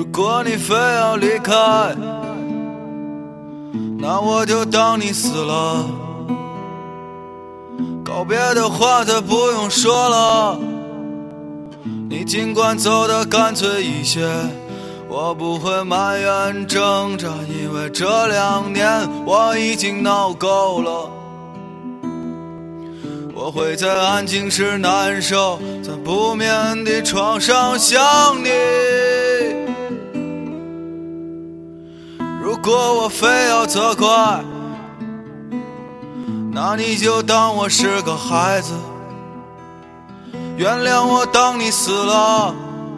如果你非要离开，那我就当你死了。告别的话再不用说了，你尽管走得干脆一些，我不会埋怨挣扎，因为这2年我已经闹够了。我会在安静时难受，在不眠的床上想你。如果我非要责怪，那你就当我是个孩子，原谅我当你死了，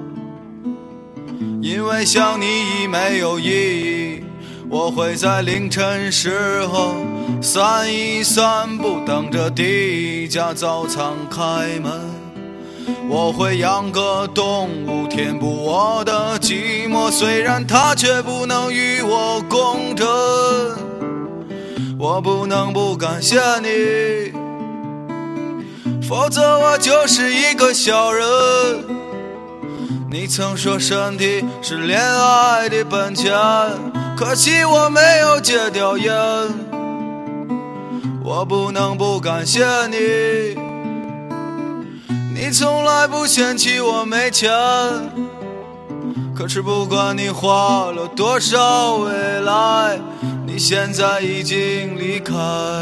因为想你已没有意义。我会在凌晨时候散一散步，等着第一家早餐开门。我会养个动物填补我的寂寞，虽然它却不能与我共振。我不能不感谢你，否则我就是一个小人。你曾说身体是恋爱的本钱，可惜我没有戒掉烟。我不能不感谢你，你从来不嫌弃我没钱，可是不管你花了多少未来，你现在已经离开。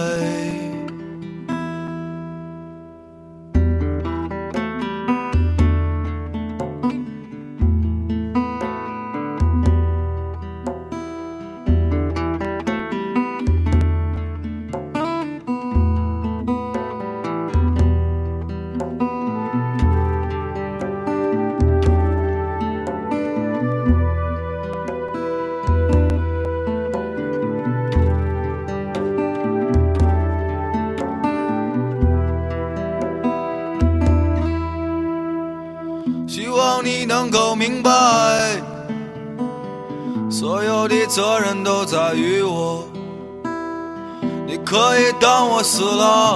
希望你能够明白，所有的责任都在于我。你可以当我死了，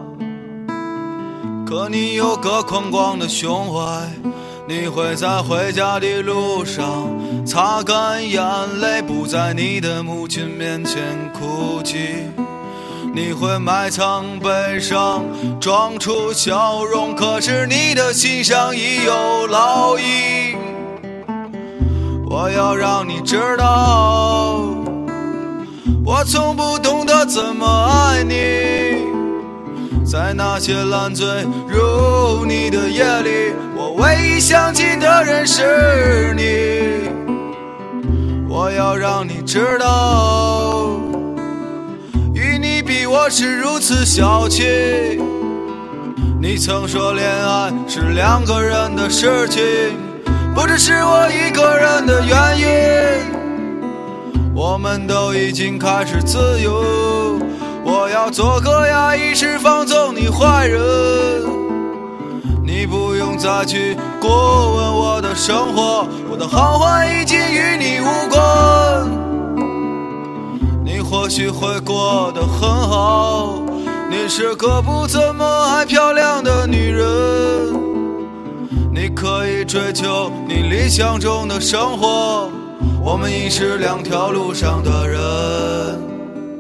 可你有个宽广的胸怀，你会在回家的路上擦干眼泪，不在你的母亲面前哭泣。你会埋藏悲伤，装出笑容，可是你的心上已有烙印。我要让你知道，我从不懂得怎么爱你。在那些烂醉如泥的夜里，我唯一想起的人是你。我要让你知道，与你比我是如此小气。你曾说恋爱是2个人的事情，不只是我一个人的原因。我们都已经开始自由，我要做个压抑释放纵你坏人。你不用再去过问我的生活，我的好坏已经与你无关。你或许会过得很好，你是个不怎么爱漂亮的女人，你可以追求你理想中的生活，我们已是2条路上的人。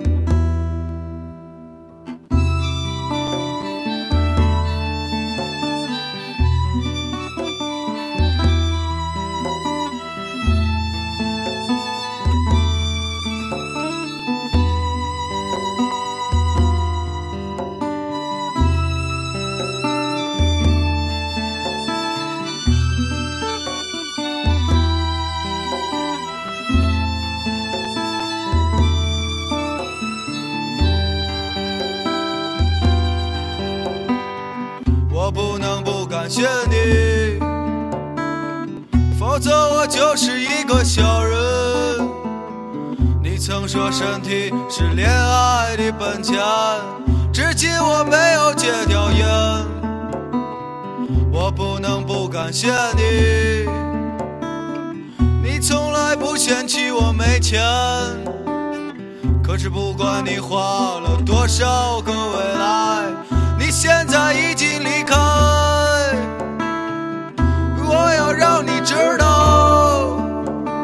我不能不感谢你，否则我就是一个小人。你曾说身体是恋爱的本钱，至今我没有戒掉烟。我不能不感谢你，你从来不嫌弃我没钱，可是不管你花了多少个未来，你现在已经离开。我要让你知道，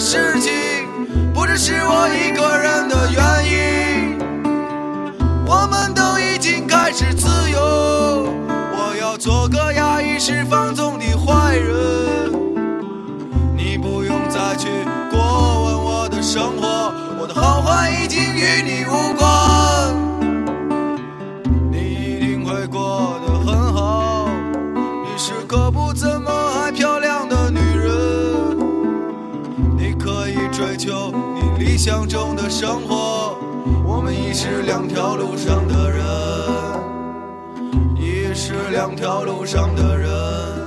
事情，不只是我一个人的原因。我们都已经开始自由，我要做个压抑释放纵的坏人。你不用再去过问我的生活，我的好坏已经与你无关。你一定会过得很好，你是个不怎么爱漂亮的女人。你可以追求你理想中的生活，我们已是两条路上的人，已是两条路上的人。